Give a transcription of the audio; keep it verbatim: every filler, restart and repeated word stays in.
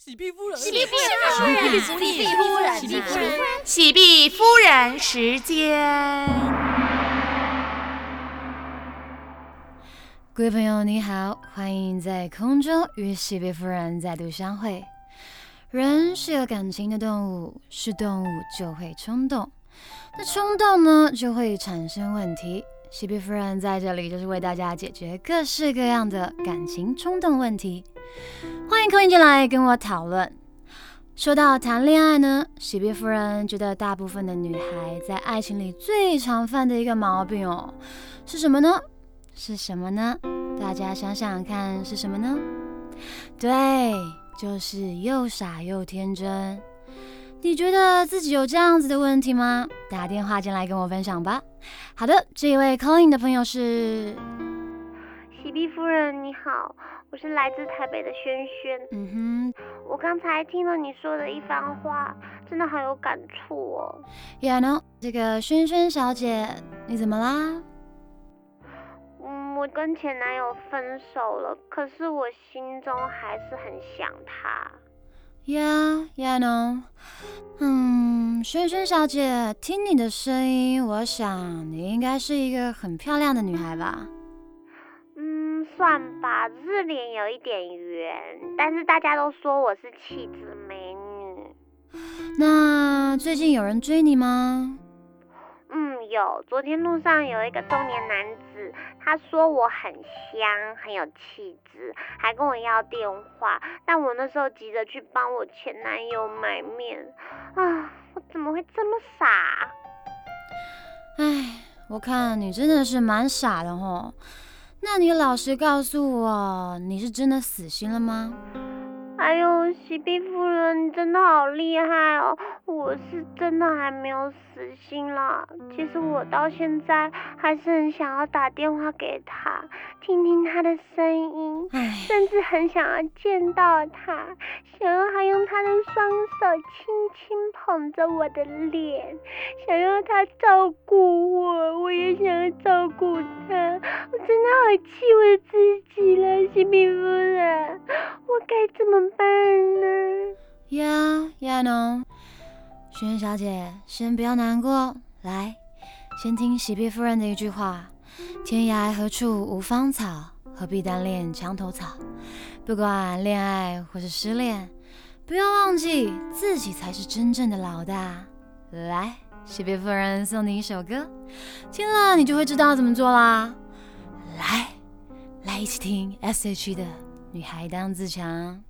喜碧夫人， 喜碧夫人， 喜碧夫人， 喜碧夫人， 喜碧夫人时间。 各位朋友，你好，欢迎在空中与喜碧夫人再度相会。人是有感情的动物，是动物就会冲动，那冲动呢就会产生问题。喜碧夫人在这里就是为大家解决各式各样的感情冲动问题，欢迎扣音进来跟我讨论。说到谈恋爱呢，喜碧夫人觉得大部分的女孩在爱情里最常犯的一个毛病哦，是什么呢？是什么呢？大家想想看是什么呢？对，就是又傻又天真。你觉得自己有这样子的问题吗？打电话进来跟我分享吧。好的，这一位 calling 的朋友是喜碧夫人，你好，我是来自台北的萱萱。 嗯哼，我刚才听了你说的一番话，真的好有感触哦。 Yeah, no， 这个萱萱小姐，你怎么啦？ 嗯，我跟前男友分手了，可是我心中还是很想他。 Yeah, yeah, no。嗯，萱萱小姐，听你的声音，我想你应该是一个很漂亮的女孩吧？ 嗯，算吧，只是脸有一点圆，但是大家都说我是气质美女。 那最近有人追你吗？ 嗯，有。昨天路上有一个中年男子，他说我很香，很有气质，还跟我要电话。但我那时候急着去帮我前男友买面，啊，我怎么会这么傻？ 唉，我看你真的是蛮傻的吼。那你老实告诉我，你是真的死心了吗？ 哎呦，喜碧夫人，你真的好厉害哦！我是真的还没有死心啦。其实我到现在还是很想要打电话给他，听听他的声音，甚至很想要见到他，想要他用他的双手轻轻捧着我的脸，想要他照顾我，我也想要照顾他。我真的好气我自己了，喜碧夫人，我该怎么办呢？ 呀呀 no， 萱小姐，先不要难过，来，先听喜碧夫人的一句话：天涯何处无芳草，何必单恋墙头草。不管恋爱或是失恋，不要忘记自己才是真正的老大。来，喜碧夫人送你一首歌，听了你就会知道怎么做啦。来，来一起听 S H E 的《女孩当自强》。